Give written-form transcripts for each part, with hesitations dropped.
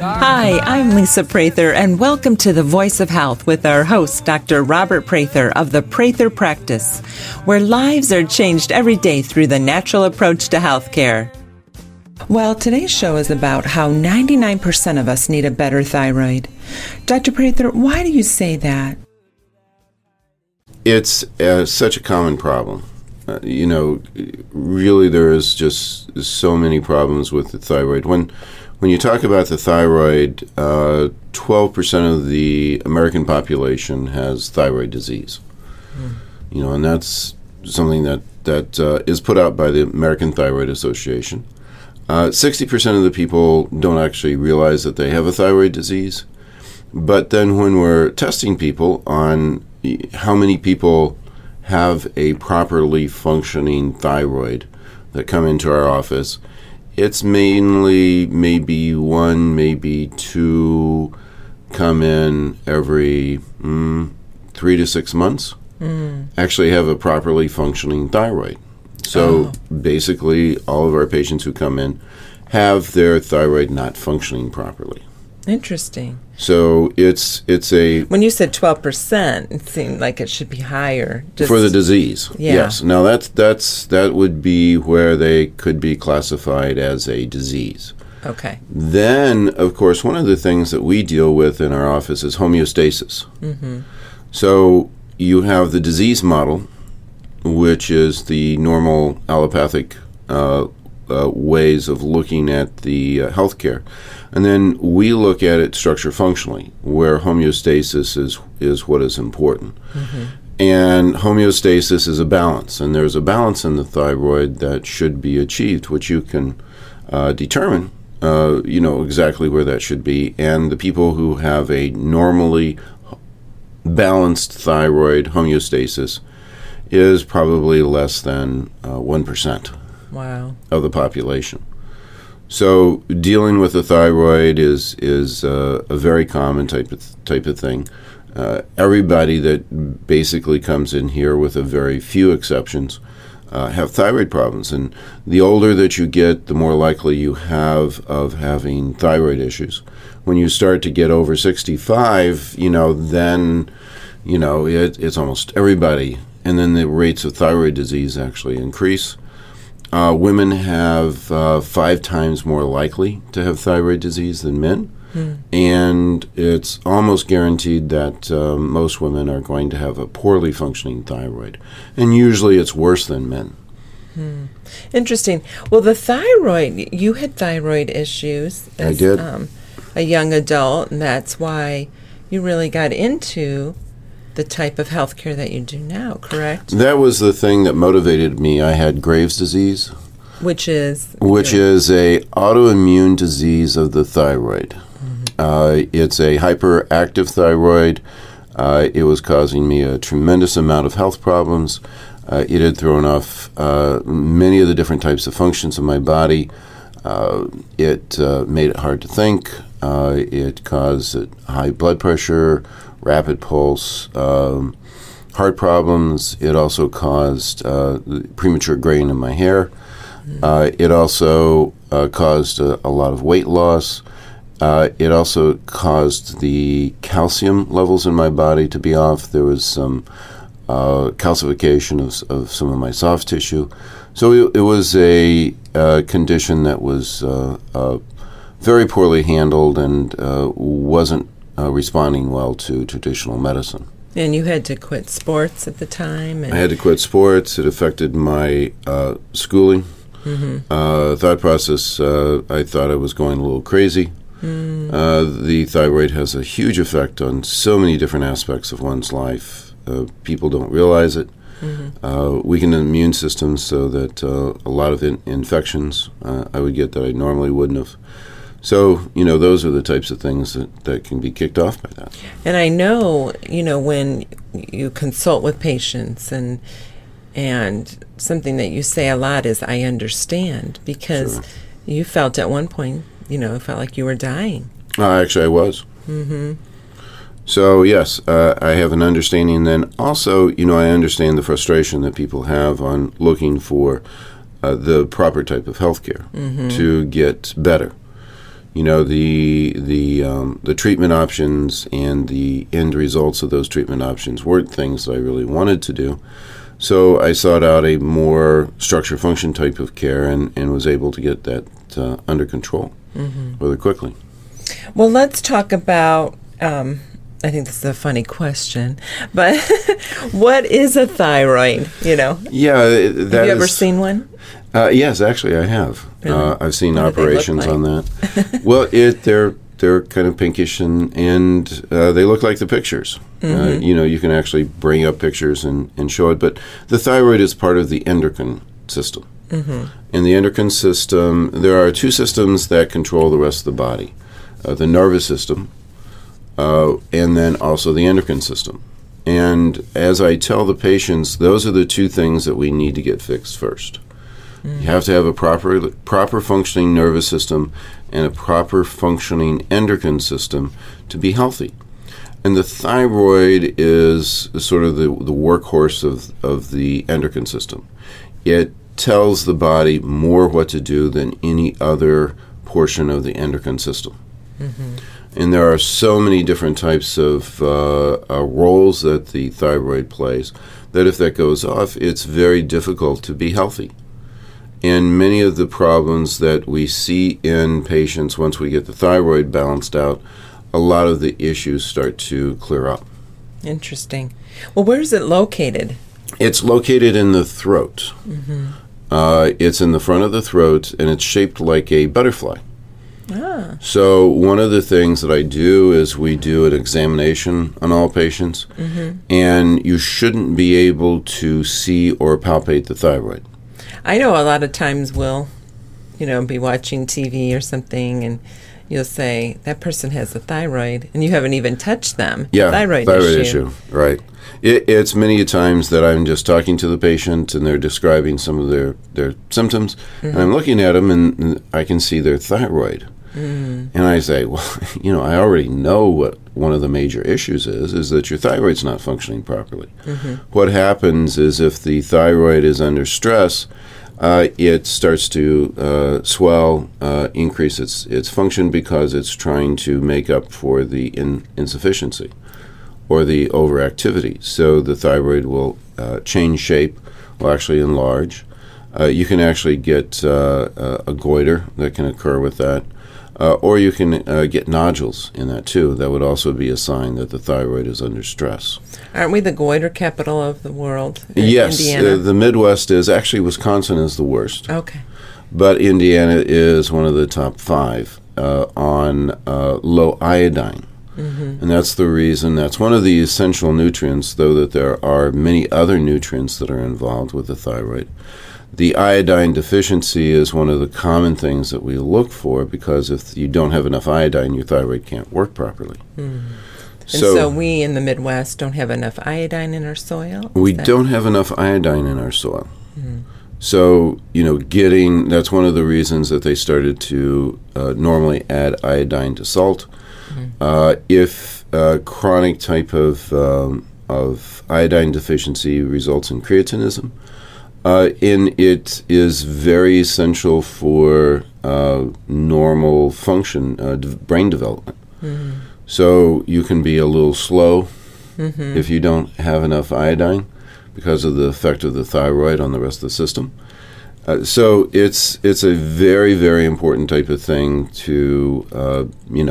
Hi, I'm Lisa Prather, and welcome to The Voice of Health with our host, Dr. Robert Prather of the Prather Practice, where lives are changed every day through the natural approach to healthcare. Well, today's show is about how 99% of us need a better thyroid. Dr. Prather, why do you say that? It's such a common problem. Really there is just so many problems with the thyroid. When you talk about the thyroid, 12% of the American population has thyroid disease. And that's something that is put out by the American Thyroid Association. 60% of the people don't actually realize that they have a thyroid disease. But then when we're testing people on how many people have a properly functioning thyroid that come into our office, it's mainly maybe one, maybe two come in every 3 to 6 months, actually have a properly functioning thyroid. So basically all of our patients who come in have their thyroid not functioning properly. Interesting. So it's a... When you said 12%, it seemed like it should be higher. For the disease, yes. Now that would be where they could be classified as a disease. Okay. Then, of course, one of the things that we deal with in our office is homeostasis. Mm-hmm. So you have the disease model, which is the normal allopathic ways of looking at the healthcare. And then we look at it structure functionally, where homeostasis is what is important. Mm-hmm. And homeostasis is a balance, and there's a balance in the thyroid that should be achieved, which you can determine, exactly where that should be. And the people who have a normally balanced thyroid homeostasis is probably less than 1%. Wow. Of the population. So dealing with the thyroid is a very common type of thing. Everybody that basically comes in here, with a very few exceptions, have thyroid problems. And the older that you get, the more likely you have of having thyroid issues. When you start to get over 65, then it's almost everybody. And then the rates of thyroid disease actually increase. Women have 5 times more likely to have thyroid disease than men, and it's almost guaranteed that most women are going to have a poorly functioning thyroid, and usually it's worse than men. Interesting. Well, the thyroid, you had thyroid issues as I did. A young adult, and that's why you really got into the type of healthcare that you do now, correct? That was the thing that motivated me. I had Graves' disease, which is a autoimmune disease of the thyroid. Mm-hmm. It's a hyperactive thyroid. It was causing me a tremendous amount of health problems. It had thrown off many of the different types of functions of my body. It made it hard to think. It caused high blood pressure, rapid pulse, heart problems. It also caused premature graying in my hair. It also caused a lot of weight loss. It also caused the calcium levels in my body to be off. There was some calcification of some of my soft tissue. So it was a condition that was very poorly handled and wasn't responding well to traditional medicine. And you had to quit sports at the time? I had to quit sports. It affected my schooling. Mm-hmm. Thought process, I thought I was going a little crazy. The thyroid has a huge effect on so many different aspects of one's life. People don't realize it. Mm-hmm. Weaken the immune system so that a lot of infections I would get that I normally wouldn't have. So, those are the types of things that can be kicked off by that. And I know, when you consult with patients and something that you say a lot is, I understand, because Sure. You felt at one point, it felt like you were dying. Actually, I was. Mm-hmm. So, yes, I have an understanding. And then also, I understand the frustration that people have on looking for the proper type of health care to get better. the treatment options and the end results of those treatment options weren't things that I really wanted to do. So I sought out a more structure function type of care and was able to get that under control really quickly. Well, let's talk about, I think this is a funny question, but what is a thyroid, Yeah. Have you ever seen one? Yes, actually I have. Really? I've seen What do they look operations like? on that. Well, they're kind of pinkish and they look like the pictures. You can actually bring up pictures and show it, but the thyroid is part of the endocrine system. In the endocrine system, there are two systems that control the rest of the body. The nervous system, and then also the endocrine system. And as I tell the patients, those are the two things that we need to get fixed first. You have to have a proper functioning nervous system and a proper functioning endocrine system to be healthy. And the thyroid is sort of the workhorse of the endocrine system. It tells the body more what to do than any other portion of the endocrine system. And there are so many different types of roles that the thyroid plays that if that goes off, it's very difficult to be healthy. And many of the problems that we see in patients once we get the thyroid balanced out, a lot of the issues start to clear up. Interesting. Well, where is it located? It's located in the throat. It's in the front of the throat, and it's shaped like a butterfly. So one of the things that I do is we do an examination on all patients, and you shouldn't be able to see or palpate the thyroid. I know a lot of times we'll, be watching TV or something, and you'll say, that person has a thyroid, and you haven't even touched them. Yeah, thyroid issue. Right. It's many times that I'm just talking to the patient, and they're describing some of their symptoms, and I'm looking at them, and I can see their thyroid. And I say, well, I already know what one of the major issues is that your thyroid's not functioning properly. What happens is if the thyroid is under stress, it starts to swell, increase its function because it's trying to make up for the insufficiency or the overactivity. So the thyroid will change shape, will actually enlarge. You can actually get a goiter that can occur with that. Or you can get nodules in that too. That would also be a sign that the thyroid is under stress. Aren't we the goiter capital of the world? Yes, Indiana? The Midwest is. Actually, Wisconsin is the worst. Okay. But Indiana is one of the top 5 on low iodine. And that's the reason, that's one of the essential nutrients, though that there are many other nutrients that are involved with the thyroid. The iodine deficiency is one of the common things that we look for because if you don't have enough iodine, your thyroid can't work properly. So we in the Midwest don't have enough iodine in our soil? We don't have enough iodine in our soil. So, that's one of the reasons that they started to normally add iodine to salt. If chronic type of iodine deficiency results in creatinism, and it is very essential for normal function, brain development. So you can be a little slow if you don't have enough iodine because of the effect of the thyroid on the rest of the system. So it's a very, very important type of thing to,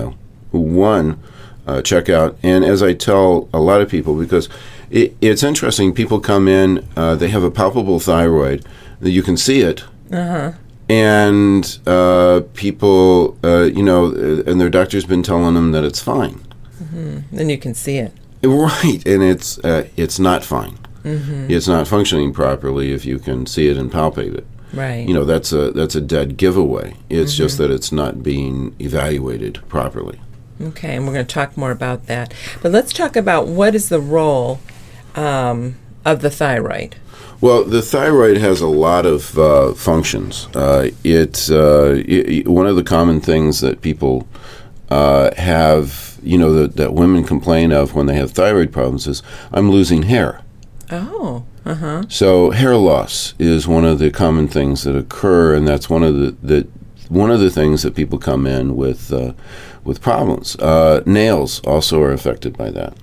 check out. And as I tell a lot of people, because it's interesting, people come in, they have a palpable thyroid, you can see it, and people, and their doctor's been telling them that it's fine. Then you can see it. Right, and it's not fine. It's not functioning properly if you can see it and palpate it. Right. That's a dead giveaway. It's just that it's not being evaluated properly. Okay, and we're going to talk more about that. But let's talk about what is the role of the thyroid. Well, the thyroid has a lot of functions. It's one of the common things that people have, that women complain of when they have thyroid problems is, I'm losing hair. Oh, So hair loss is one of the common things that occur, and that's one of the one of the things that people come in with problems. Nails also are affected by that.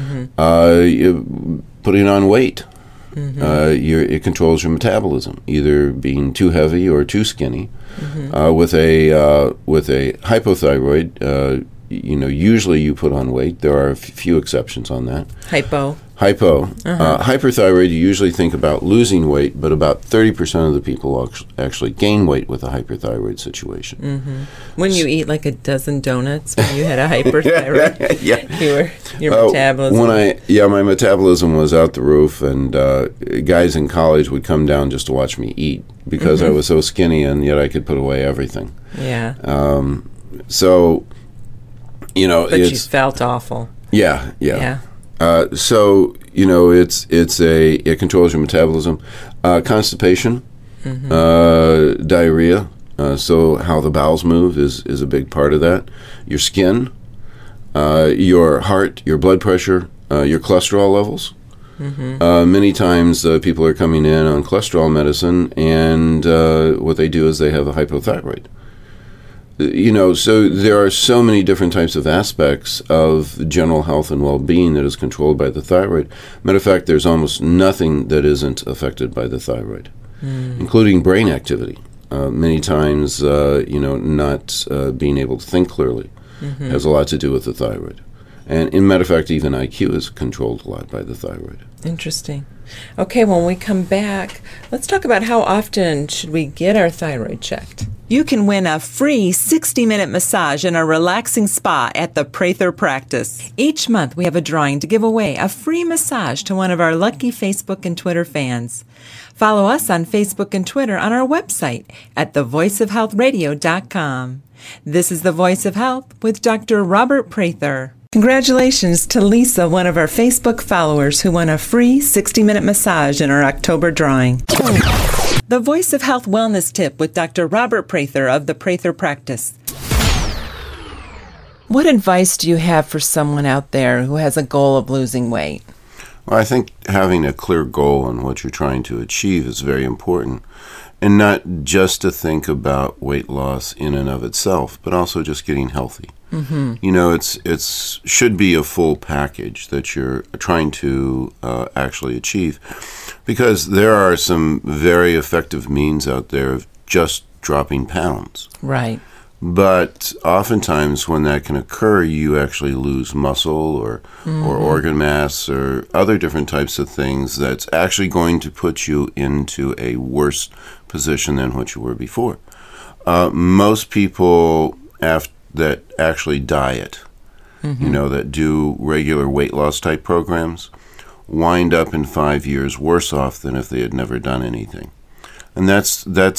Putting on weight. It controls your metabolism, either being too heavy or too skinny. With a hypothyroid, usually you put on weight. There are a few exceptions on that. Hypo. Hyperthyroid, you usually think about losing weight, but about 30% of the people actually gain weight with a hyperthyroid situation. When you eat like a dozen donuts, when you had a hyperthyroid, your metabolism. My metabolism was out the roof, and guys in college would come down just to watch me eat because I was so skinny, and yet I could put away everything. Yeah. So, but you felt awful. Yeah. It controls your metabolism. Constipation, diarrhea. So how the bowels move is a big part of that. Your skin, your heart, your blood pressure, your cholesterol levels. Many times people are coming in on cholesterol medicine, and what they do is they have a hypothyroid. So there are so many different types of aspects of general health and well-being that is controlled by the thyroid. Matter of fact, there's almost nothing that isn't affected by the thyroid, including brain activity. Many times, not being able to think clearly has a lot to do with the thyroid. And in matter of fact, even IQ is controlled a lot by the thyroid. Interesting. Okay, when we come back, let's talk about how often should we get our thyroid checked. You can win a free 60-minute massage in a relaxing spa at the Prather Practice. Each month, we have a drawing to give away a free massage to one of our lucky Facebook and Twitter fans. Follow us on Facebook and Twitter on our website at thevoiceofhealthradio.com. This is The Voice of Health with Dr. Robert Prather. Congratulations to Lisa, one of our Facebook followers, who won a free 60-minute massage in our October drawing. The Voice of Health Wellness Tip with Dr. Robert Prather of the Prather Practice. What advice do you have for someone out there who has a goal of losing weight? Well, I think having a clear goal on what you're trying to achieve is very important. And not just to think about weight loss in and of itself, but also just getting healthy. It's should be a full package that you're trying to actually achieve, because there are some very effective means out there of just dropping pounds. Right. But oftentimes when that can occur, you actually lose muscle or organ mass or other different types of things that's actually going to put you into a worse position than what you were before. Most people that actually diet, that do regular weight loss type programs, wind up in 5 years worse off than if they had never done anything. And that's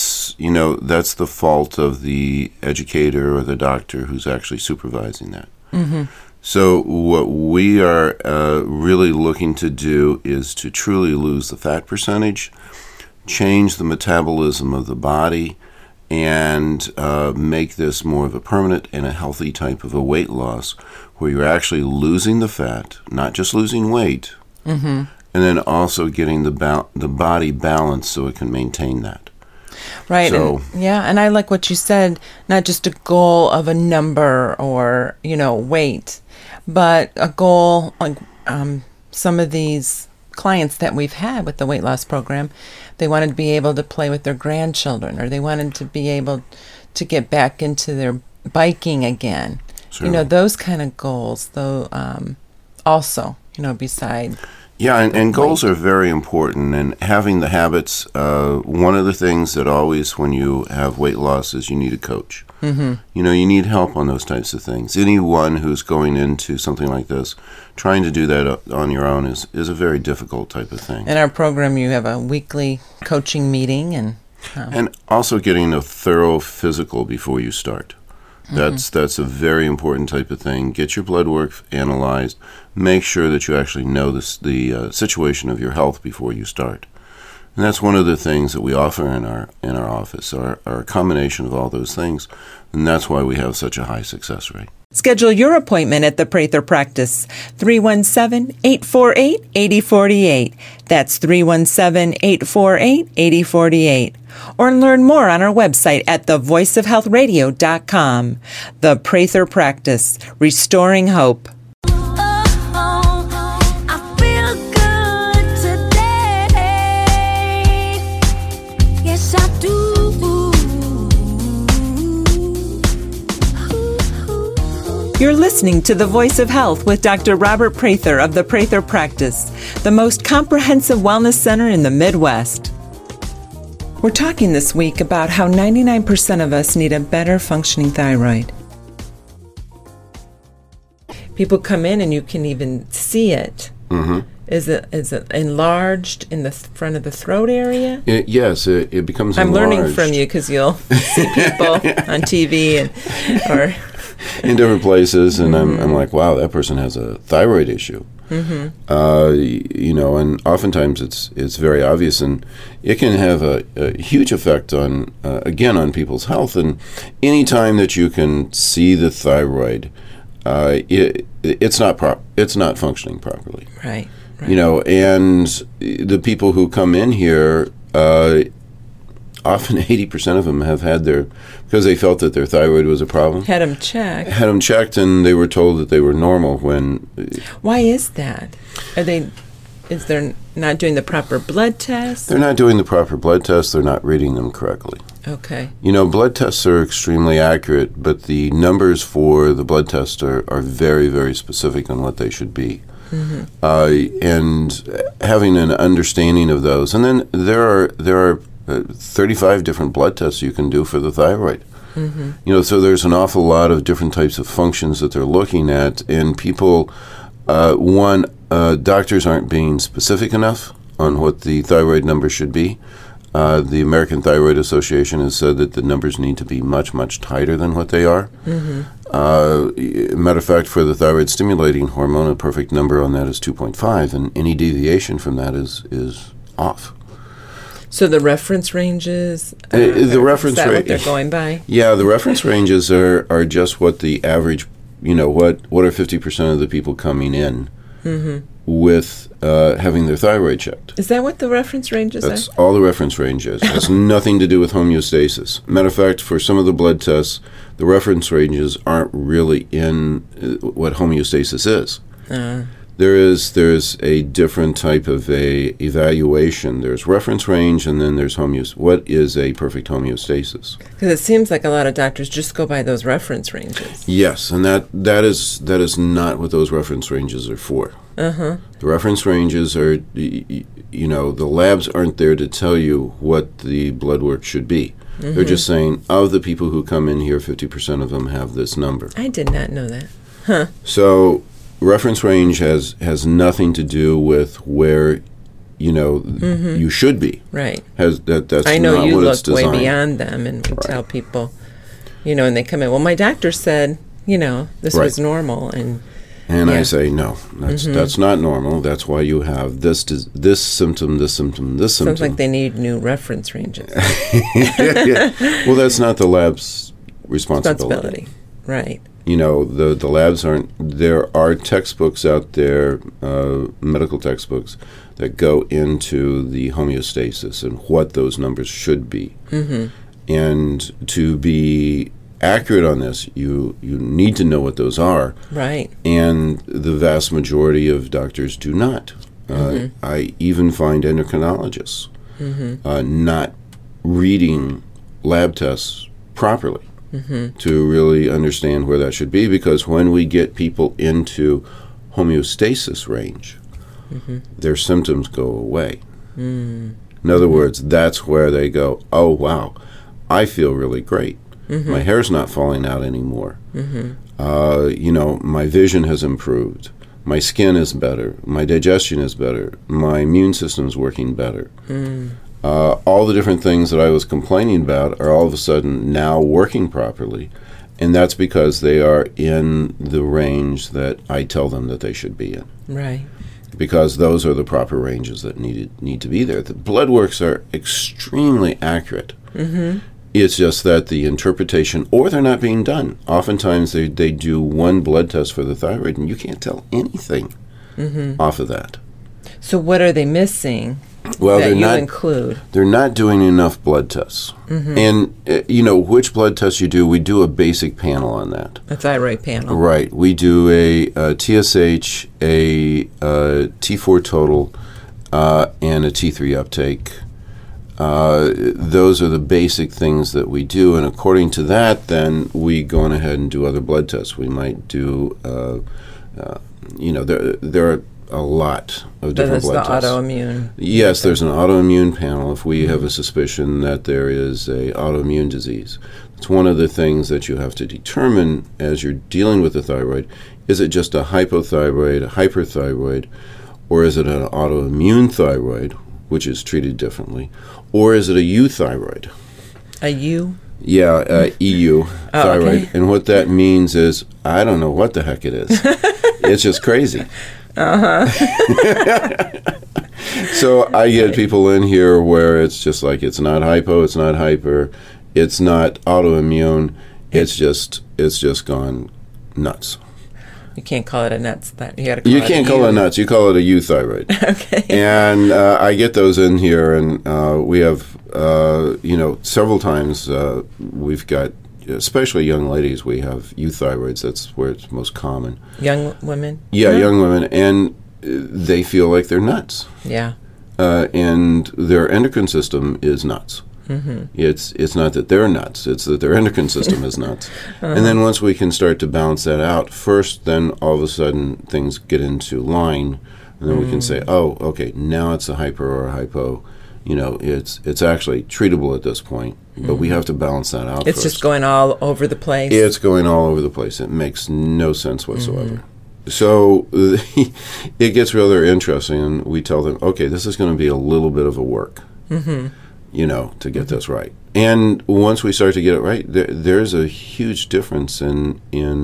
the fault of the educator or the doctor who's actually supervising that. So what we are really looking to do is to truly lose the fat percentage, change the metabolism of the body, and make this more of a permanent and a healthy type of a weight loss where you're actually losing the fat, not just losing weight, and then also getting the body balanced so it can maintain that. Right. So, and I like what you said, not just a goal of a number or, weight, but a goal like some of these clients that we've had with the weight loss program, they wanted to be able to play with their grandchildren, or they wanted to be able to get back into their biking again. Sure. Those kind of goals, though, also, beside... Yeah, and goals are very important, and having the habits, one of the things that always when you have weight loss is you need a coach. You need help on those types of things. Anyone who's going into something like this, trying to do that on your own is a very difficult type of thing. In our program, you have a weekly coaching meeting. And also getting a thorough physical before you start. That's a very important type of thing. Get your blood work analyzed. Make sure that you actually know the situation of your health before you start. And that's one of the things that we offer in our office, are a combination of all those things, and that's why we have such a high success rate. Schedule your appointment at the Prather Practice, 317-848-8048. That's 317-848-8048. Or learn more on our website at thevoiceofhealthradio.com. The Prather Practice, restoring hope. You're listening to The Voice of Health with Dr. Robert Prather of the Prather Practice, the most comprehensive wellness center in the Midwest. We're talking this week about how 99% of us need a better functioning thyroid. People come in and you can even see it. Mm-hmm. Is it enlarged in the front of the throat area? Yes, it becomes enlarged. I'm learning from you because you'll see people on TV or in different places, and I'm like, wow, that person has a thyroid issue. And oftentimes it's very obvious, and it can have a huge effect on on people's health. And any time that you can see the thyroid, it's not functioning properly. Right. And the people who come in here, often 80% of them have had because they felt that their thyroid was a problem. Had them checked. Had them checked, and they were told that they were normal when... Why is that? Is they're not doing the proper blood tests? They're not doing the proper blood tests. They're not reading them correctly. Okay. Blood tests are extremely accurate, but the numbers for the blood test are very, very specific on what they should be. And having an understanding of those. And then there are 35 different blood tests you can do for the thyroid. So there's an awful lot of different types of functions that they're looking at, and people, doctors aren't being specific enough on what the thyroid number should be. The American Thyroid Association has said that the numbers need to be much, much tighter than what they are. Matter of fact, for the thyroid stimulating hormone, a perfect number on that is 2.5, and any deviation from that is off. So the reference ranges, the reference is that what they're going by? Yeah, the reference ranges are just what the average, what are 50% of the people coming in with having their thyroid checked. Is that what the reference ranges are? That's all the reference range is. It has nothing to do with homeostasis. Matter of fact, for some of the blood tests, the reference ranges aren't really in what homeostasis is. There's a different type of a evaluation. There's reference range, and then there's homeostasis. What is a perfect homeostasis? Because it seems like a lot of doctors just go by those reference ranges. Yes, and that is not what those reference ranges are for. The reference ranges are, the labs aren't there to tell you what the blood work should be. They're just saying, of the people who come in here, 50% of them have this number. I did not know that. Huh. So reference range has nothing to do with where you should be. Right. That's I know not you what it's look way designed. beyond them, and we tell people, and they come in, well, my doctor said, this was normal, and I say, no, that's not normal. That's why you have this symptom, this symptom, this symptom. Sounds like they need new reference ranges. Well, that's not the lab's responsibility. Right. The labs aren't. There are textbooks out there, medical textbooks, that go into the homeostasis and what those numbers should be. And to be accurate on this, you need to know what those are. Right. And the vast majority of doctors do not. I even find endocrinologists not reading lab tests properly. To really understand where that should be, because when we get people into homeostasis range, their symptoms go away. In other words, that's where they go, oh, wow, I feel really great. My hair's not falling out anymore. My vision has improved. My skin is better. My digestion is better. My immune system's working better. All the different things that I was complaining about are all of a sudden now working properly, And that's because they are in the range that I tell them that they should be in. Right. Because those are the proper ranges that need to be there. The blood works are extremely accurate. Mm-hmm. It's just that the interpretation, or they're not being done. Oftentimes they do one blood test for the thyroid, and you can't tell anything off of that. So what are they missing? Well, that you include? They're not doing enough blood tests. Mm-hmm. And, which blood tests you do, we do a basic panel on that. A thyroid panel. Right. We do a TSH, a T4 total, and a T3 uptake. Those are the basic things that we do. And according to that, then we go on ahead and do other blood tests. We might do, there are a lot of different blood tests. The autoimmune. Yes, there's an autoimmune panel if we have a suspicion that there is a autoimmune disease. It's one of the things that you have to determine as you're dealing with the thyroid. Is it just a hypothyroid, a hyperthyroid, or is it an autoimmune thyroid, which is treated differently, or is it a euthyroid? A U? Yeah, EU thyroid. Okay. And what that means is, I don't know what the heck it is. It's just crazy. So I get people in here where it's just like, it's not hypo, it's not hyper, it's not autoimmune, it's just gone nuts. You can't call it a nuts. You can't call it nuts. You call it a euthyroid. Okay. And I get those in here, and we have, several times we've got, especially young ladies, we have euthyroids. That's where it's most common. Young women? Yeah, young women. And they feel like they're nuts. Yeah. And their endocrine system is nuts. Mm-hmm. It's not that they're nuts, it's that their endocrine system is nuts. And then once we can start to balance that out, first then all of a sudden things get into line, and then we can say, oh, okay, now it's a hyper or a hypo. It's actually treatable at this point, but we have to balance that out It's first. just going all over the place? It's going all over the place. It makes no sense whatsoever. So it gets rather interesting, and we tell them, okay, this is going to be a little bit of a work. To get this right. And once we start to get it right, there's a huge difference in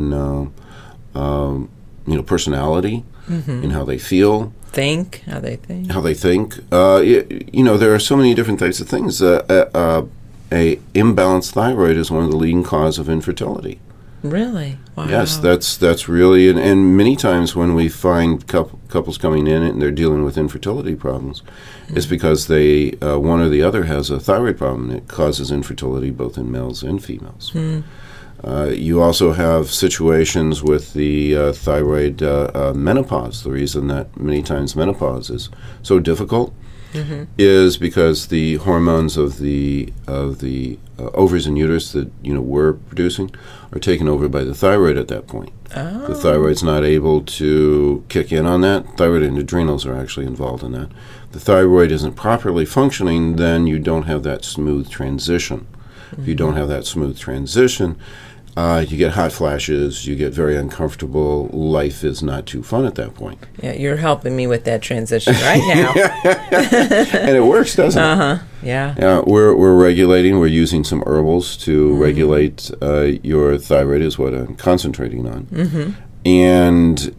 personality, in how they feel. How they think. There are so many different types of things. A imbalanced thyroid is one of the leading cause of infertility. Really? Wow. Yes, that's really, and many times when we find couples coming in and they're dealing with infertility problems, it's because they, one or the other has a thyroid problem. It causes infertility both in males and females. You also have situations with the thyroid menopause. The reason that many times menopause is so difficult is because the hormones of the ovaries and uterus that we're producing are taken over by the thyroid at that point. Oh. The thyroid's not able to kick in on that. Thyroid and adrenals are actually involved in that. The thyroid isn't properly functioning, then you don't have that smooth transition. If you don't have that smooth transition, you get hot flashes, you get very uncomfortable, life is not too fun at that point. Yeah, you're helping me with that transition right now. And it works, doesn't it? Yeah. We're regulating, we're using some herbals to regulate your thyroid is what I'm concentrating on. And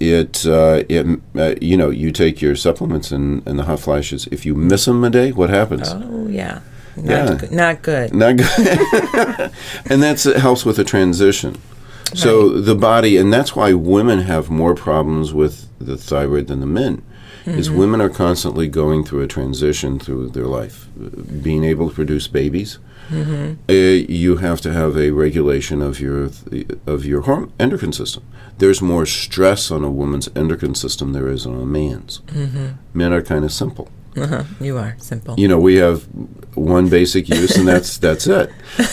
you take your supplements and the hot flashes. If you miss them a day, what happens? Oh, yeah. Not good. Not good. And it helps with the transition. Right. So the body, and that's why women have more problems with the thyroid than the men, is women are constantly going through a transition through their life. Being able to produce babies, you have to have a regulation of your endocrine system. There's more stress on a woman's endocrine system than there is on a man's. Men are kind of simple. You are simple. We have one basic use, and that's it.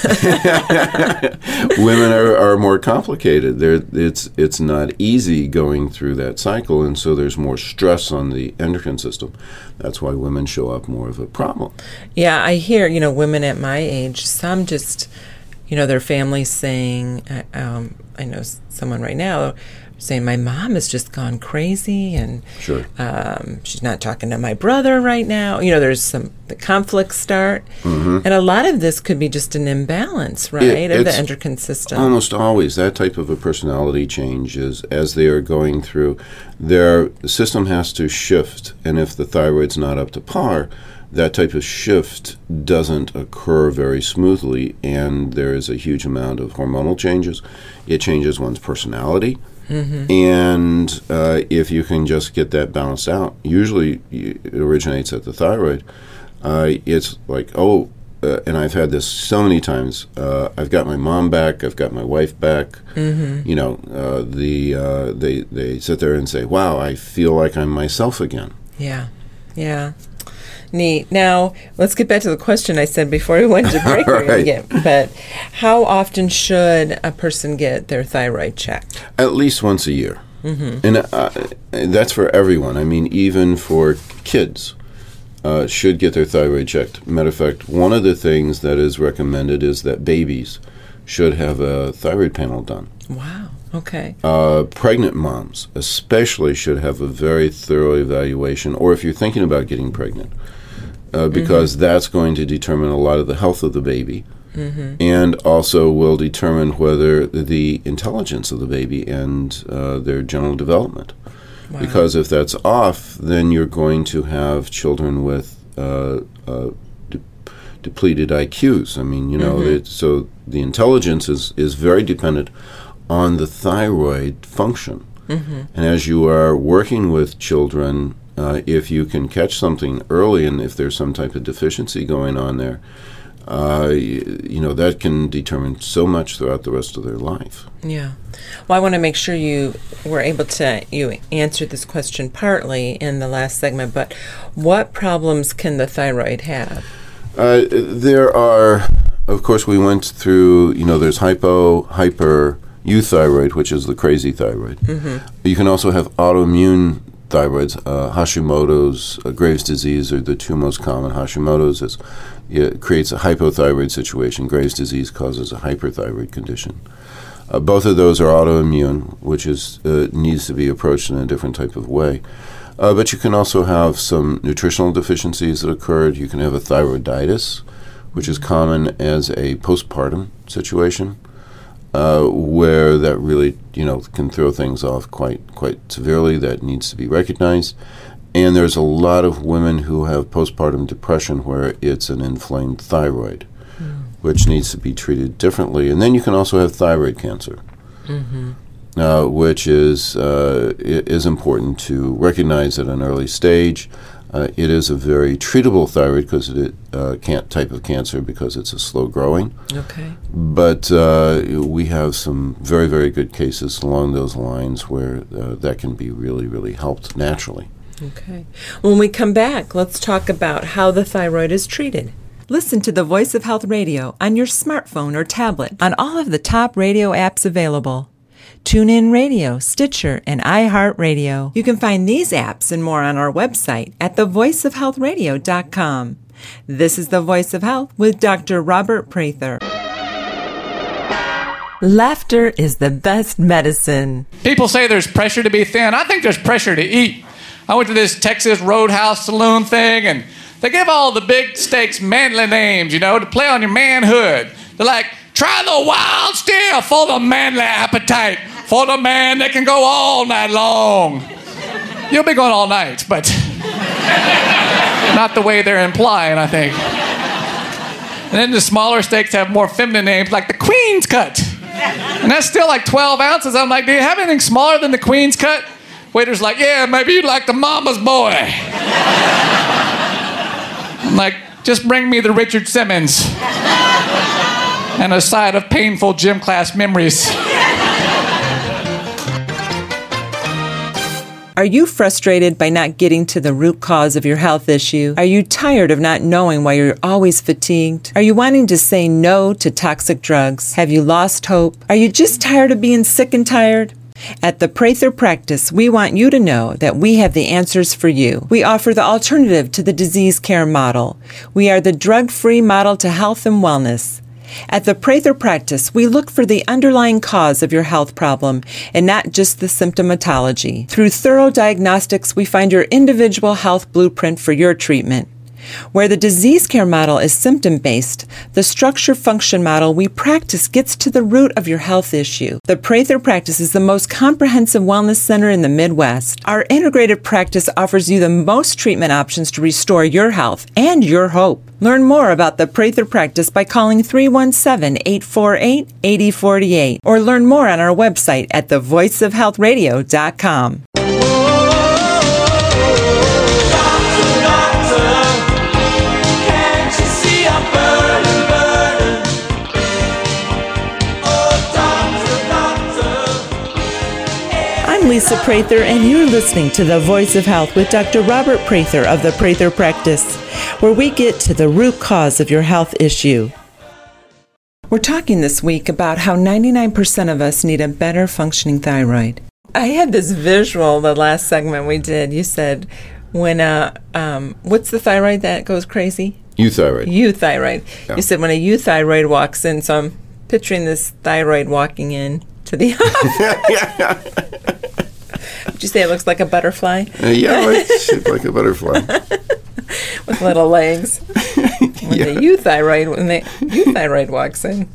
Women are more complicated. It's not easy going through that cycle, and so there's more stress on the endocrine system. That's why women show up more of a problem. Yeah, I hear, women at my age, some just, their families saying, I know someone right now, saying my mom has just gone crazy, and Sure. she's not talking to my brother right now. There's the conflicts start, and a lot of this could be just an imbalance, right, of the endocrine system. Almost always that type of a personality change is as they are going through, the system has to shift, and if the thyroid's not up to par, that type of shift doesn't occur very smoothly, and there is a huge amount of hormonal changes. It changes one's personality. And if you can just get that balanced out, usually it originates at the thyroid. It's like, and I've had this so many times. I've got my mom back. I've got my wife back. They sit there and say, "Wow, I feel like I'm myself again." Yeah. Neat. Now, let's get back to the question I said before we went to break. Right. But how often should a person get their thyroid checked? At least once a year. And that's for everyone. I mean, even for kids should get their thyroid checked. Matter of fact, one of the things that is recommended is that babies should have a thyroid panel done. Wow. Okay. Pregnant moms especially should have a very thorough evaluation, or if you're thinking about getting pregnant, because that's going to determine a lot of the health of the baby, and also will determine whether the intelligence of the baby and their general development. Wow. Because if that's off, then you're going to have children with depleted IQs. I mean, so the intelligence is very dependent on the thyroid function. And as you are working with children, if you can catch something early, and if there's some type of deficiency going on there, that can determine so much throughout the rest of their life. Yeah. Well, I want to make sure you were able to, you answered this question partly in the last segment, but what problems can the thyroid have? There are, of course, we went through, there's hyper, euthyroid, which is the crazy thyroid. You can also have autoimmune thyroids. Hashimoto's, Graves' disease are the two most common. Hashimoto's it creates a hypothyroid situation. Graves' disease causes a hyperthyroid condition. Both of those are autoimmune, which needs to be approached in a different type of way. But you can also have some nutritional deficiencies that occurred. You can have a thyroiditis, which is common as a postpartum situation, where that really, can throw things off quite severely. That needs to be recognized. And there's a lot of women who have postpartum depression where it's an inflamed thyroid, which needs to be treated differently. And then you can also have thyroid cancer, which is important to recognize at an early stage. It is a very treatable thyroid because type of cancer because it's a slow growing. Okay. But we have some very, very good cases along those lines where that can be really, really helped naturally. Okay. When we come back, let's talk about how the thyroid is treated. Listen to the Voice of Health Radio on your smartphone or tablet on all of the top radio apps available. TuneIn Radio, Stitcher, and iHeartRadio. You can find these apps and more on our website at thevoiceofhealthradio.com. This is The Voice of Health with Dr. Robert Prather. Laughter is the best medicine. People say there's pressure to be thin. I think there's pressure to eat. I went to this Texas Roadhouse saloon thing, and they give all the big steaks manly names, to play on your manhood. They're like, try the wild steer for the manly appetite, for the man that can go all night long. You'll be going all night, but not the way they're implying, I think. And then the smaller steaks have more feminine names, like the Queen's Cut. And that's still like 12 ounces. I'm like, do you have anything smaller than the Queen's Cut? Waiter's like, yeah, maybe you'd like the Mama's Boy. I'm like, just bring me the Richard Simmons. And a side of painful gym class memories. Are you frustrated by not getting to the root cause of your health issue? Are you tired of not knowing why you're always fatigued? Are you wanting to say no to toxic drugs? Have you lost hope? Are you just tired of being sick and tired? At the Prather Practice, we want you to know that we have the answers for you. We offer the alternative to the disease care model. We are the drug-free model to health and wellness. At the Prather Practice, we look for the underlying cause of your health problem and not just the symptomatology. Through thorough diagnostics, we find your individual health blueprint for your treatment. Where the disease care model is symptom-based, the structure-function model we practice gets to the root of your health issue. The Prather Practice is the most comprehensive wellness center in the Midwest. Our integrated practice offers you the most treatment options to restore your health and your hope. Learn more about the Prather Practice by calling 317-848-8048 or learn more on our website at thevoiceofhealthradio.com. I'm Lisa Prather, and you're listening to The Voice of Health with Dr. Robert Prather of the Prather Practice, where we get to the root cause of your health issue. We're talking this week about how 99% of us need a better functioning thyroid. I had this visual the last segment we did. You said, when what's the thyroid that goes crazy? Euthyroid. Euthyroid. Yeah. You said when a euthyroid walks in, so I'm picturing this thyroid walking in to the Would you say it looks like a butterfly? Yeah, it's shaped like a butterfly. With little legs. When the euthyroid walks in.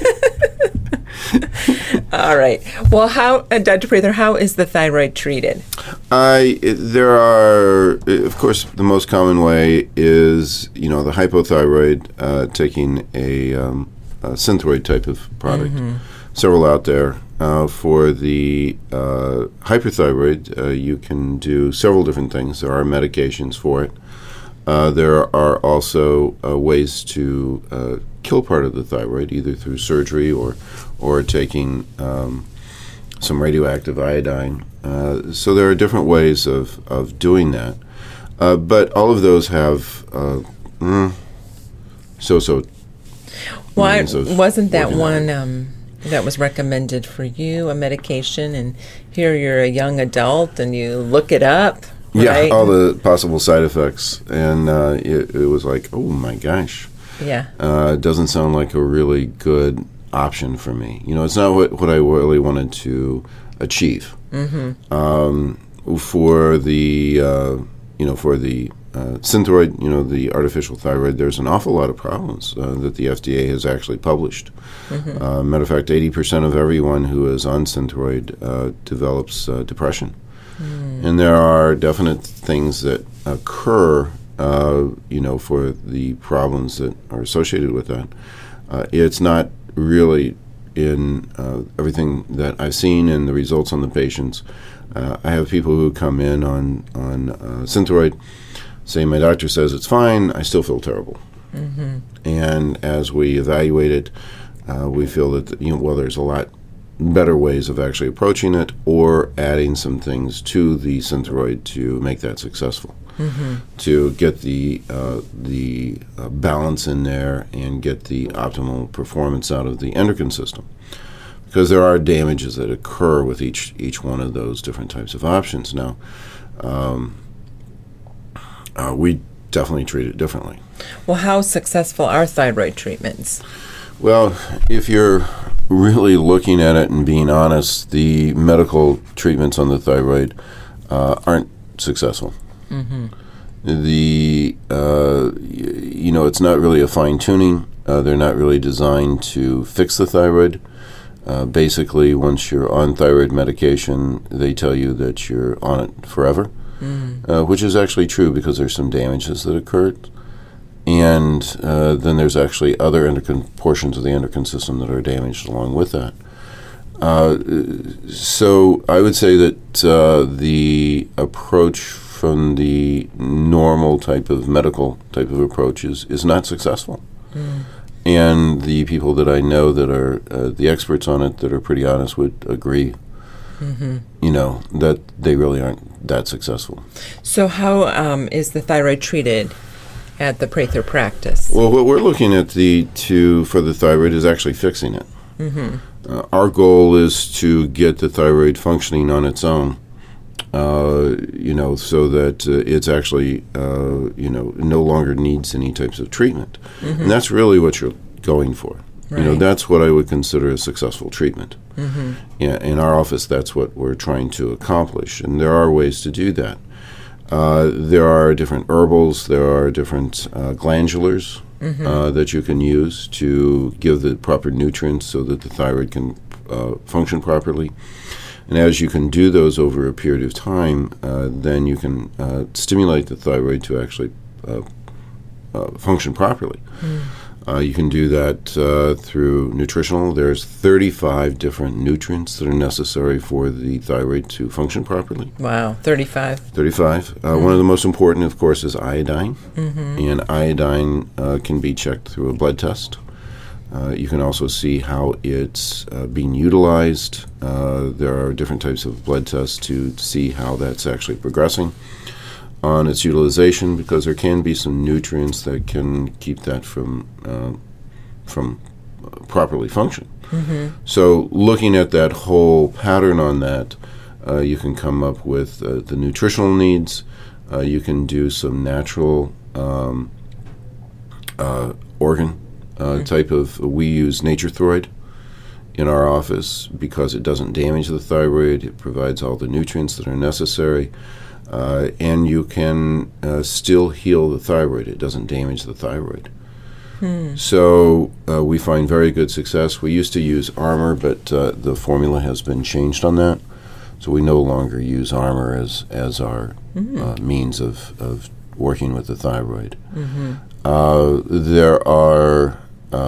All right. Well, how, Dr. Prather, how is the thyroid treated? There are, of course, the most common way is, the hypothyroid, taking a Synthroid type of product. Mm-hmm. Several out there. For the hyperthyroid, you can do several different things. There are medications for it. There are also ways to kill part of the thyroid, either through surgery or taking some radioactive iodine. So there are different ways of doing that. But all of those have so-so. Why wasn't that one that was recommended for you, a medication, and here you're a young adult and you look it up? Yeah, right? all the possible side effects, and it was like, oh my gosh. Yeah. It doesn't sound like a really good option for me. It's not what I really wanted to achieve. Mm-hmm. For the Synthroid, the artificial thyroid, there's an awful lot of problems that the FDA has actually published. Mm-hmm. Matter of fact, 80% of everyone who is on Synthroid develops depression. And there are definite things that occur, for the problems that are associated with that. It's not really in everything that I've seen and the results on the patients. I have people who come in on Synthroid, say, my doctor says it's fine, I still feel terrible. Mm-hmm. And as we evaluate it, we feel that, there's a lot better ways of actually approaching it or adding some things to the Synthroid to make that successful, to get the balance in there and get the optimal performance out of the endocrine system. Because there are damages that occur with each one of those different types of options. Now, we definitely treat it differently. Well, how successful are thyroid treatments? Well, if you're really looking at it and being honest, the medical treatments on the thyroid aren't successful. Mm-hmm. It's not really a fine-tuning. They're not really designed to fix the thyroid. Basically, once you're on thyroid medication, they tell you that you're on it forever, which is actually true because there's some damages that occurred. And then there's actually other endocrine portions of the endocrine system that are damaged along with that. So I would say that the approach from the normal type of medical type of approach is not successful. And the people that I know that are the experts on it that are pretty honest would agree, that they really aren't that successful. So how is the thyroid treated at the Prather Practice? Well, what we're looking at for the thyroid is actually fixing it. Mm-hmm. Our goal is to get the thyroid functioning on its own, so that it's actually, no longer needs any types of treatment. Mm-hmm. And that's really what you're going for. Right. That's what I would consider a successful treatment. Yeah, in our office, that's what we're trying to accomplish, and there are ways to do that. There are different herbals, there are different glandulars that you can use to give the proper nutrients so that the thyroid can function properly. And as you can do those over a period of time, then you can stimulate the thyroid to actually function properly. You can do that through nutritional. There's 35 different nutrients that are necessary for the thyroid to function properly. Wow, 35. 35. One of the most important, of course, is iodine. And iodine can be checked through a blood test. You can also see how it's being utilized. There are different types of blood tests to see how that's actually progressing on its utilization, because there can be some nutrients that can keep that from properly functioning. So looking at that whole pattern on that, you can come up with the nutritional needs. You can do some natural organ type of, we use NatureThyroid in our office because it doesn't damage the thyroid. It provides all the nutrients that are necessary. And you can still heal the thyroid. It doesn't damage the thyroid. So we find very good success. We used to use Armour, but the formula has been changed on that. So we no longer use Armour as our means of working with the thyroid. There are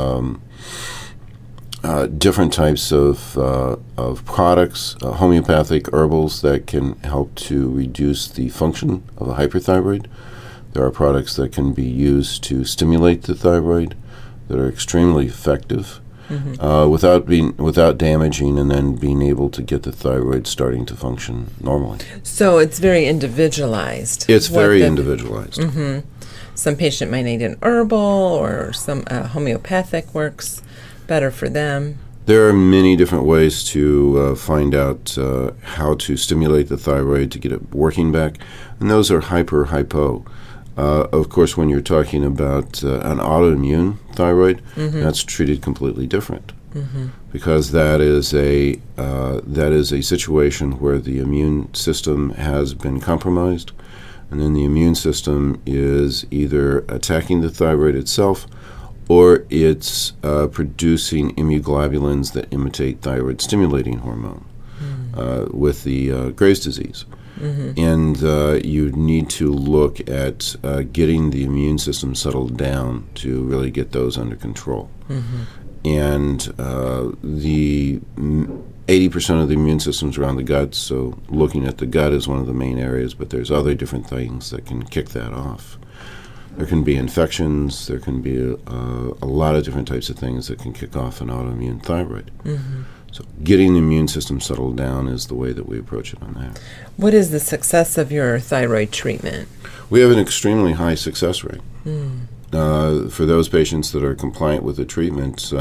different types of products, homeopathic herbals that can help to reduce the function of a hyperthyroid. There are products that can be used to stimulate the thyroid that are extremely effective without damaging and then being able to get the thyroid starting to function normally. So it's very individualized. It's very individualized. Some patient might need an herbal, or some homeopathic works better for them. There are many different ways to find out how to stimulate the thyroid to get it working back, and those are hypo. Of course, when you're talking about an autoimmune thyroid, that's treated completely different, because that is a situation where the immune system has been compromised, and then the immune system is either attacking the thyroid itself, or it's producing immunoglobulins that imitate thyroid-stimulating hormone with the Graves' disease. And you need to look at getting the immune system settled down to really get those under control. And the 80% of the immune system's around the gut, so looking at the gut is one of the main areas, but there's other different things that can kick that off. There can be infections, there can be a lot of different types of things that can kick off an autoimmune thyroid. So getting the immune system settled down is the way that we approach it on that. What is the success of your thyroid treatment? We have an extremely high success rate. For those patients that are compliant with the treatment,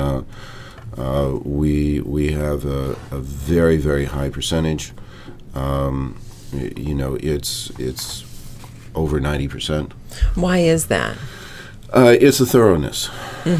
we have a very, very high percentage. It's over 90%. Why is that? It's the thoroughness.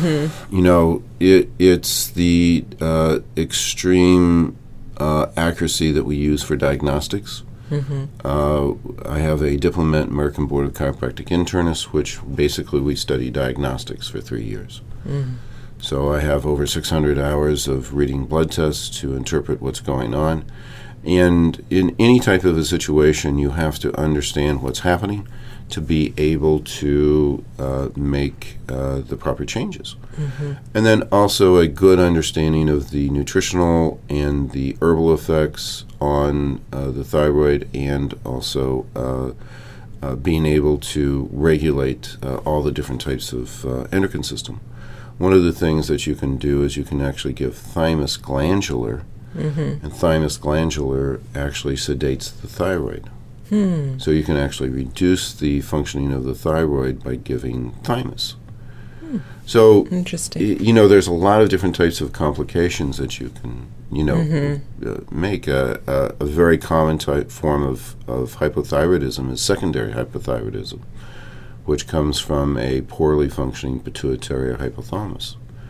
It's the extreme accuracy that we use for diagnostics. I have a diplomate American Board of Chiropractic Internists, which basically we study diagnostics for 3 years. So I have over 600 hours of reading blood tests to interpret what's going on. And in any type of a situation, you have to understand what's happening to be able to make the proper changes. And then also a good understanding of the nutritional and the herbal effects on the thyroid, and also being able to regulate all the different types of endocrine system. One of the things that you can do is you can actually give thymus glandular, and thymus glandular actually sedates the thyroid. So you can actually reduce the functioning of the thyroid by giving thymus. So, interesting. There's a lot of different types of complications that you can, make. A very common type form of hypothyroidism is secondary hypothyroidism, which comes from a poorly functioning pituitary or hypothalamus.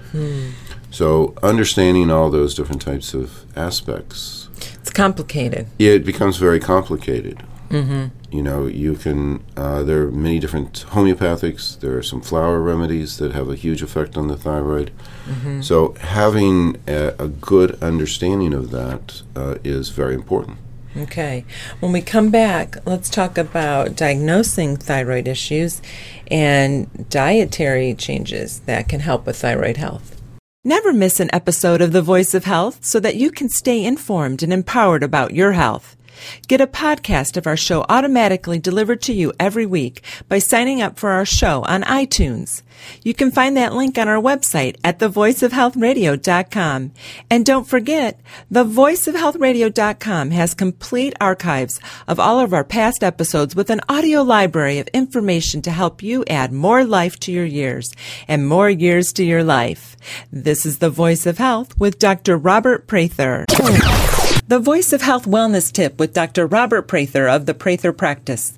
So understanding all those different types of aspects. It's complicated. It becomes very complicated. You know, you can, there are many different homeopathics. There are some flower remedies that have a huge effect on the thyroid. So having a good understanding of that is very important. Okay. When we come back, let's talk about diagnosing thyroid issues and dietary changes that can help with thyroid health. Never miss an episode of The Voice of Health so that you can stay informed and empowered about your health. Get a podcast of our show automatically delivered to you every week by signing up for our show on iTunes. You can find that link on our website at thevoiceofhealthradio.com. And don't forget, thevoiceofhealthradio.com has complete archives of all of our past episodes with an audio library of information to help you add more life to your years and more years to your life. This is The Voice of Health with Dr. Robert Prather. The Voice of Health Wellness Tip with Dr. Robert Prather of the Prather Practice.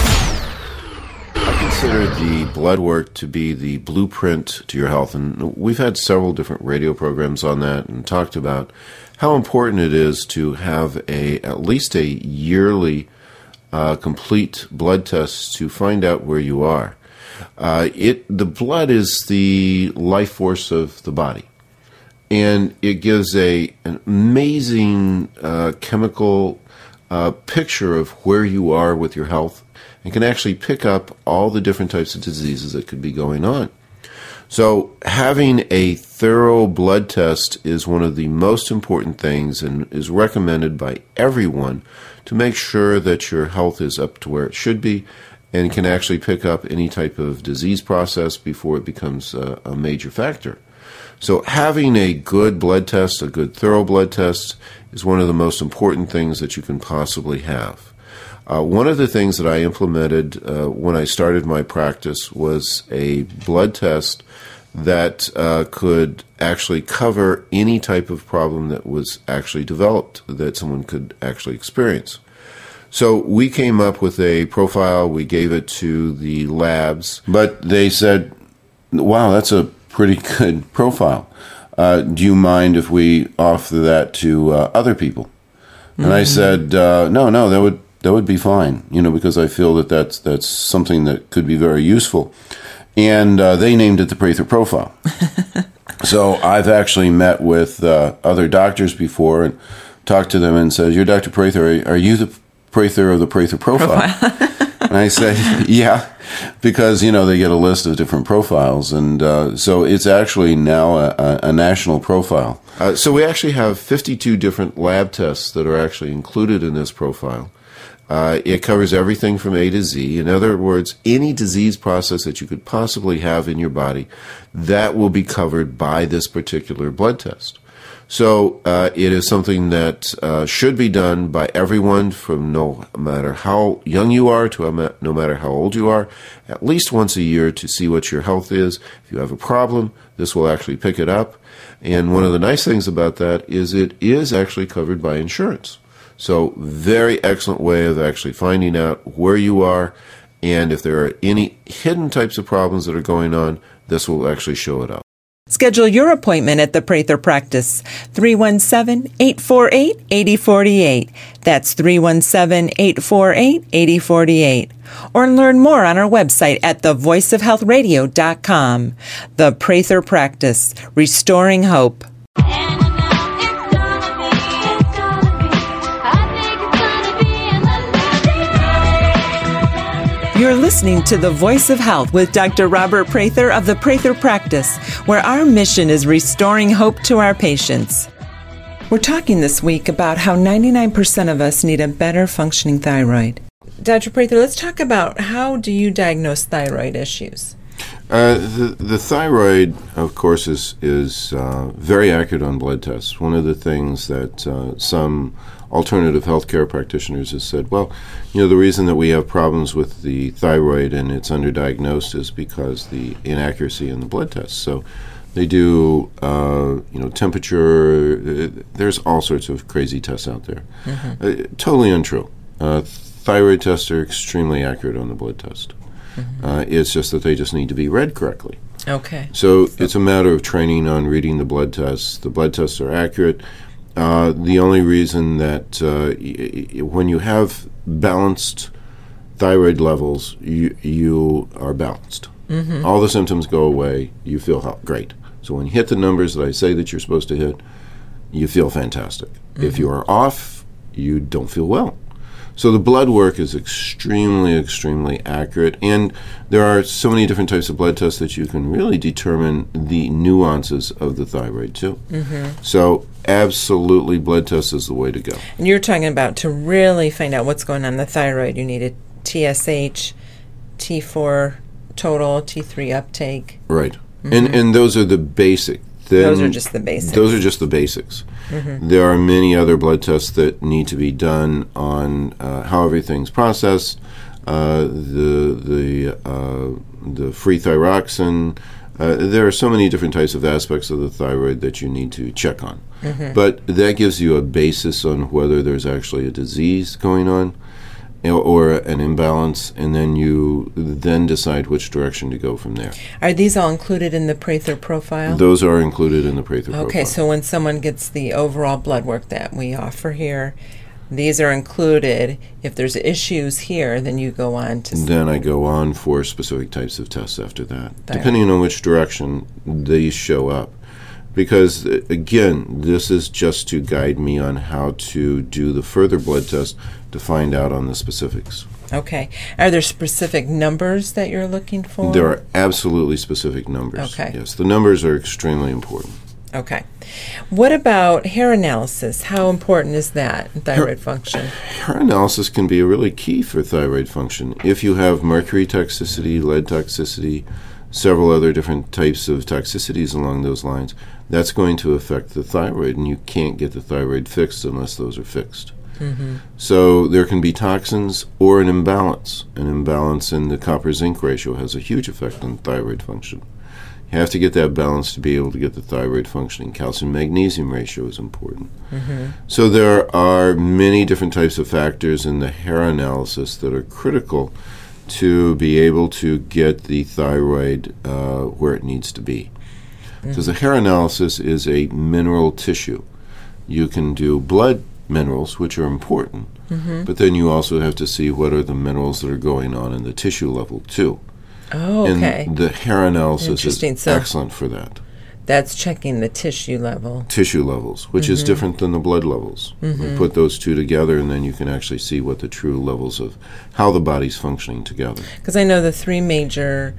I consider the blood work to be the blueprint to your health, and we've had several different radio programs on that and talked about how important it is to have at least a yearly complete blood test to find out where you are. The blood is the life force of the body. And it gives an amazing chemical picture of where you are with your health and can actually pick up all the different types of diseases that could be going on. So having a thorough blood test is one of the most important things and is recommended by everyone to make sure that your health is up to where it should be and can actually pick up any type of disease process before it becomes a major factor. So having a good blood test, a good thorough blood test, is one of the most important things that you can possibly have. One of the things that I implemented when I started my practice was a blood test that could actually cover any type of problem that was actually developed that someone could actually experience. So we came up with a profile, we gave it to the labs, but they said, wow, that's a pretty good profile. Do you mind if we offer that to other people? And I said, no, that would be fine, because I feel that that's something that could be very useful. And they named it the Prather Profile. So I've actually met with other doctors before and talked to them and said, "You're Dr. Prather. Are you the Prather of the Prather Profile?" And I said, yeah, because, they get a list of different profiles. And so it's actually now a national profile. So we actually have 52 different lab tests that are actually included in this profile. It covers everything from A to Z. In other words, any disease process that you could possibly have in your body, that will be covered by this particular blood test. So it is something that should be done by everyone from no matter how young you are to no matter how old you are, at least once a year to see what your health is. If you have a problem, this will actually pick it up. And one of the nice things about that is it is actually covered by insurance. So very excellent way of actually finding out where you are, and if there are any hidden types of problems that are going on, this will actually show it up. Schedule your appointment at the Prather Practice, 317-848-8048. That's 317-848-8048. Or learn more on our website at thevoiceofhealthradio.com. The Prather Practice, restoring hope. You're listening to The Voice of Health with Dr. Robert Prather of the Prather Practice, where our mission is restoring hope to our patients. We're talking this week about how 99% of us need a better functioning thyroid. Dr. Prather, let's talk about how do you diagnose thyroid issues? The thyroid, of course, is very accurate on blood tests. One of the things that some alternative healthcare practitioners have said, well, the reason that we have problems with the thyroid and it's underdiagnosed is because the inaccuracy in the blood tests. So they do, temperature. There's all sorts of crazy tests out there. Mm-hmm. Totally untrue. Thyroid tests are extremely accurate on the blood test. Mm-hmm. It's just that they just need to be read correctly. Okay. So it's a matter of training on reading the blood tests. The blood tests are accurate. The only reason that when you have balanced thyroid levels, you are balanced. Mm-hmm. All the symptoms go away. You feel great. So when you hit the numbers that I say that you're supposed to hit, you feel fantastic. Mm-hmm. If you are off, you don't feel well. So the blood work is extremely, extremely accurate, and there are so many different types of blood tests that you can really determine the nuances of the thyroid too. Mm-hmm. So absolutely, blood test is the way to go. And you're talking about to really find out what's going on in the thyroid, you need a TSH, T4 total, T3 uptake. Right. Mm-hmm. And those are the basic. Those are just the basics. Those are just the basics. Mm-hmm. There are many other blood tests that need to be done on how everything's processed, the free thyroxine. There are so many different types of aspects of the thyroid that you need to check on. Mm-hmm. But that gives you a basis on whether there's actually a disease going on or an imbalance, and then you decide which direction to go from there. Are these all included in the Prather profile? Those are included in the Prather profile. Okay, so when someone gets the overall blood work that we offer here, these are included. If there's issues here, then you go on to... Then I go on for specific types of tests after that, depending on which direction these show up. Because, again, this is just to guide me on how to do the further blood test to find out on the specifics. Okay. Are there specific numbers that you're looking for? There are absolutely specific numbers. Okay. Yes, the numbers are extremely important. Okay. What about hair analysis? How important is that in thyroid function? Hair analysis can be really key for thyroid function. If you have mercury toxicity, lead toxicity, several other different types of toxicities along those lines, that's going to affect the thyroid, and you can't get the thyroid fixed unless those are fixed. Mm-hmm. So there can be toxins or an imbalance. An imbalance in the copper-zinc ratio has a huge effect on thyroid function. You have to get that balance to be able to get the thyroid functioning. Calcium-magnesium ratio is important. Mm-hmm. So there are many different types of factors in the hair analysis that are critical to be able to get the thyroid where it needs to be. Because the hair analysis is a mineral tissue. You can do blood minerals, which are important, but then you also have to see what are the minerals that are going on in the tissue level, too. Oh, okay. And the hair analysis is excellent for that. That's checking the tissue level. Tissue levels, which is different than the blood levels. You put those two together, and then you can actually see what the true levels of how the body's functioning together. Because I know the three major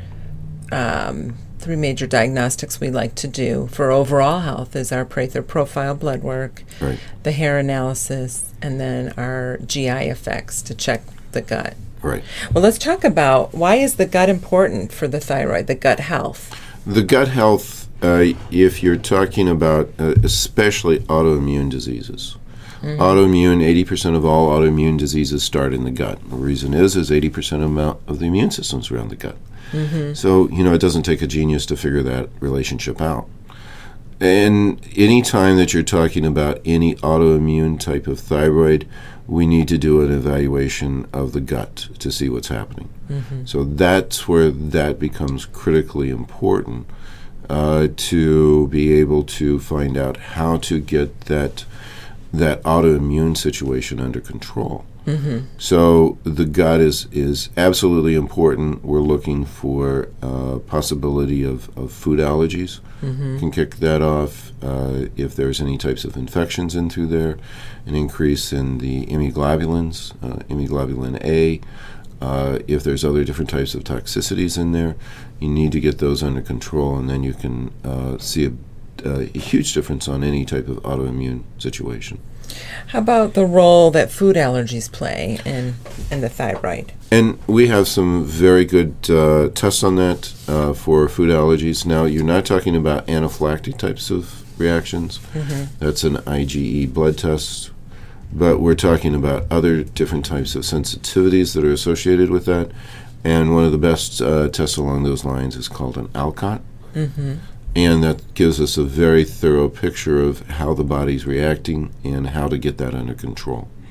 diagnostics we like to do for overall health is our Prather profile blood work, right, the hair analysis, and then our GI effects to check the gut. Right. Well, let's talk about why is the gut important for the thyroid, the gut health? The gut health, if you're talking about especially autoimmune diseases. Autoimmune, 80% of all autoimmune diseases start in the gut. The reason is 80% of the immune system's around the gut. So, it doesn't take a genius to figure that relationship out. And any time that you're talking about any autoimmune type of thyroid, we need to do an evaluation of the gut to see what's happening. So that's where that becomes critically important to be able to find out how to get that autoimmune situation under control. So the gut is absolutely important. We're looking for possibility of food allergies. Can kick that off. If there's any types of infections in through there, an increase in the immunoglobulins, immunoglobulin A. If there's other different types of toxicities in there, you need to get those under control, and then you can see a huge difference on any type of autoimmune situation. How about the role that food allergies play in the thyroid? And we have some very good tests on that for food allergies. Now, you're not talking about anaphylactic types of reactions. That's an IgE blood test. But we're talking about other different types of sensitivities that are associated with that. And one of the best tests along those lines is called an Alcott. And that gives us a very thorough picture of how the body's reacting and how to get that under control.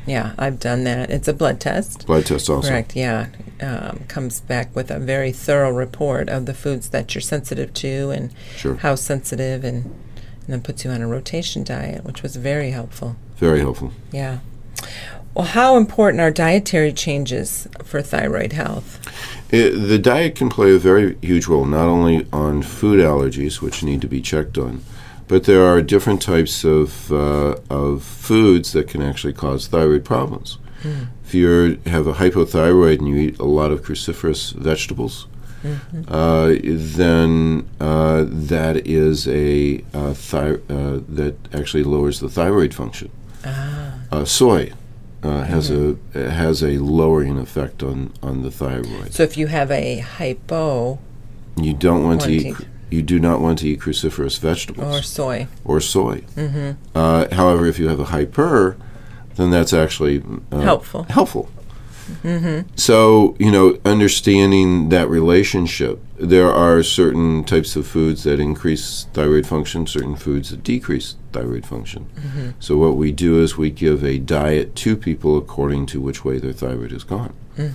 Yeah, I've done that. It's a blood test. Blood test also. Correct, yeah. Comes back with a very thorough report of the foods that you're sensitive to and Sure. how sensitive, and then puts you on a rotation diet, which was very helpful. Very helpful. Yeah. Well, how important are dietary changes for thyroid health? The diet can play a very huge role, not only on food allergies, which need to be checked on, but there are different types of foods that can actually cause thyroid problems. If you have a hypothyroid and you eat a lot of cruciferous vegetables, then that is that actually lowers the thyroid function. Soy has a lowering effect on the thyroid. So if you have a hypo You don't want to eat. You do not want to eat cruciferous vegetables or soy. However, if you have a hyper, then that's actually helpful. So, understanding that relationship, there are certain types of foods that increase thyroid function, certain foods that decrease thyroid function. So what we do is we give a diet to people according to which way their thyroid has gone.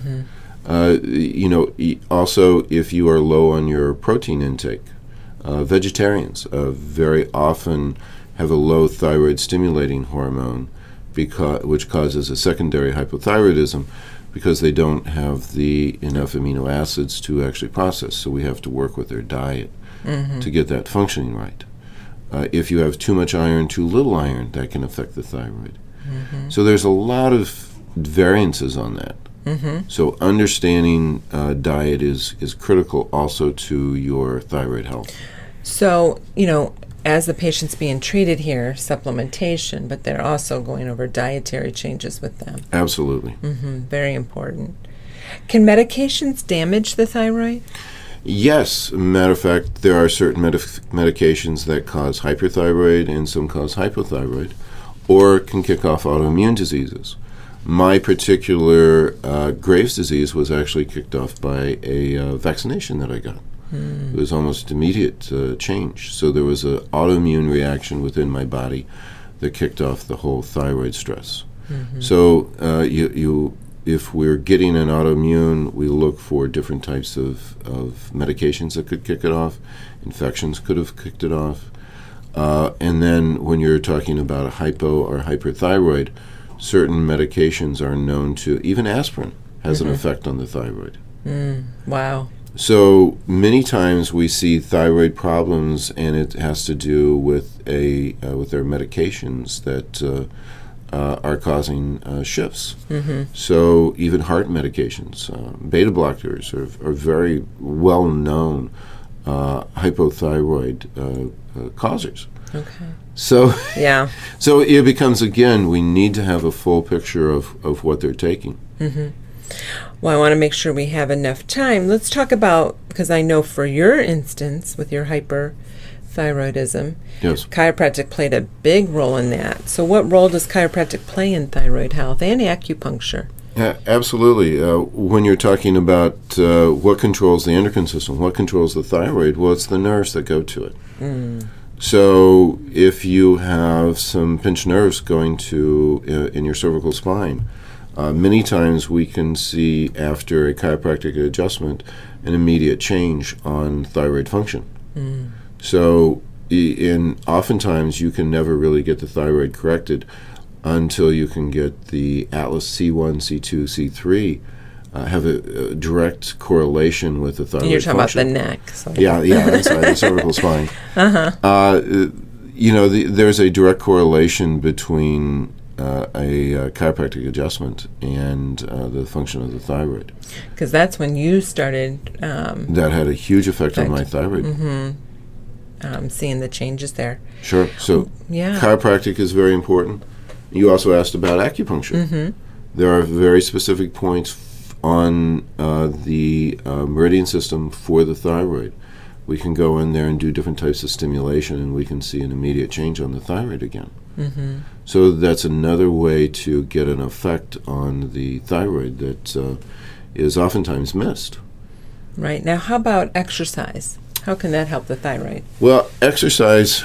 Also, if you are low on your protein intake, vegetarians very often have a low thyroid stimulating hormone, which causes a secondary hypothyroidism because they don't have enough amino acids to actually process. So we have to work with their diet to get that functioning right. If you have too much iron, too little iron, that can affect the thyroid. So there's a lot of variances on that. So understanding diet is critical also to your thyroid health. So, as the patient's being treated here, supplementation, but they're also going over dietary changes with them. Absolutely. Very important. Can medications damage the thyroid? Yes. Matter of fact, there are certain medications that cause hyperthyroid and some cause hypothyroid, or can kick off autoimmune diseases. My particular Graves' disease was actually kicked off by a vaccination that I got. It was almost immediate change. So there was an autoimmune reaction within my body that kicked off the whole thyroid stress. So if we're getting an autoimmune, we look for different types of medications that could kick it off. Infections could have kicked it off. And then when you're talking about a hypo or hyperthyroid, certain medications are known to, even aspirin has an effect on the thyroid. Wow. So many times we see thyroid problems, and it has to do with their medications that are causing shifts. So even heart medications, beta blockers are very well-known hypothyroid causers. Okay. So yeah. So it becomes, again, we need to have a full picture of what they're taking. Well, I want to make sure we have enough time. Let's talk about, because I know for your instance with your hyperthyroidism, Yes. chiropractic played a big role in that. So what role does chiropractic play in thyroid health and acupuncture? Absolutely. When you're talking about what controls the endocrine system, what controls the thyroid, well, it's the nerves that go to it. So if you have some pinched nerves going to in your cervical spine, many times we can see after a chiropractic adjustment an immediate change on thyroid function. So oftentimes you can never really get the thyroid corrected until you can get the Atlas C1, C2, C3 have a direct correlation with the thyroid And you're talking function. about the neck. So. Yeah, that's right, the cervical spine. There's a direct correlation between a chiropractic adjustment and the function of the thyroid. Because that's when you started That had a huge effect on my thyroid. seeing the changes there. Sure. So Yeah. chiropractic is very important. You also asked about acupuncture. There are very specific points on the meridian system for the thyroid. We can go in there and do different types of stimulation, and we can see an immediate change on the thyroid again. So that's another way to get an effect on the thyroid that is oftentimes missed. Right. Now, how about exercise? How can that help the thyroid? Well, exercise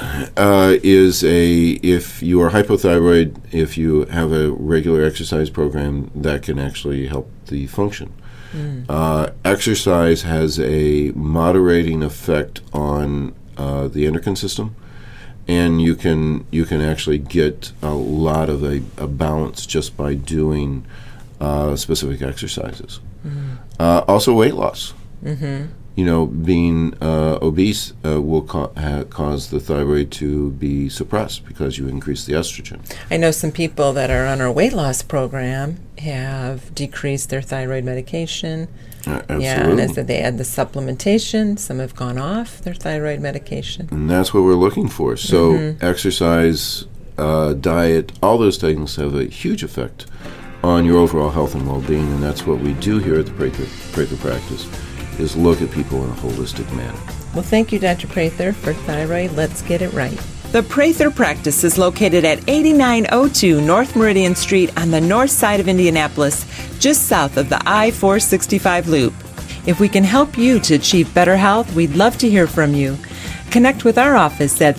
if you are hypothyroid, if you have a regular exercise program, that can actually help the function. Exercise has a moderating effect on the endocrine system, and you can actually get a lot of a balance just by doing specific exercises. Also, weight loss. Being obese will cause the thyroid to be suppressed because you increase the estrogen. I know some people that are on our weight loss program have decreased their thyroid medication. Absolutely. Yeah, and as they add the supplementation, some have gone off their thyroid medication. And that's what we're looking for. So exercise, diet, all those things have a huge effect on your overall health and well-being, and that's what we do here at the Prather Practice, is look at people in a holistic manner. Well, thank you, Dr. Prather, for Thyroid Let's Get It Right. The Prather Practice is located at 8902 North Meridian Street on the north side of Indianapolis, just south of the I-465 loop. If we can help you to achieve better health, we'd love to hear from you. Connect with our office at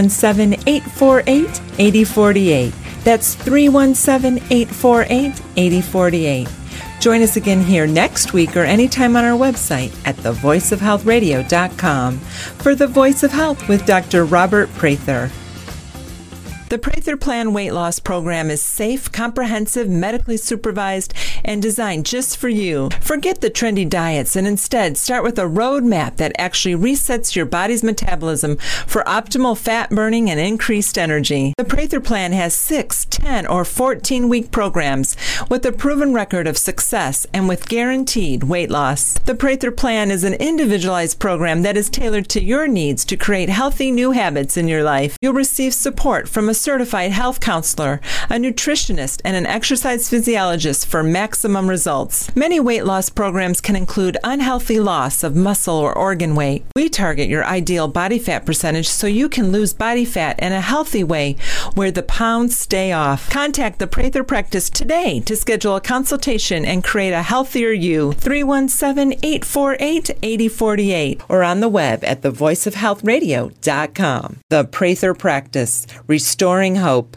317-848-8048. That's 317-848-8048. Join us again here next week or anytime on our website at thevoiceofhealthradio.com for The Voice of Health with Dr. Robert Prather. The Prather Plan weight loss program is safe, comprehensive, medically supervised, and designed just for you. Forget the trendy diets and instead start with a roadmap that actually resets your body's metabolism for optimal fat burning and increased energy. The Prather Plan has 6, 10, or 14-week programs with a proven record of success and with guaranteed weight loss. The Prather Plan is an individualized program that is tailored to your needs to create healthy new habits in your life. You'll receive support from a certified health counselor, a nutritionist, and an exercise physiologist for maximum results. Many weight loss programs can include unhealthy loss of muscle or organ weight. We target your ideal body fat percentage so you can lose body fat in a healthy way where the pounds stay off. Contact the Prather Practice today to schedule a consultation and create a healthier you. 317-848-8048 or on the web at thevoiceofhealthradio.com. The Prather Practice, restoring hope.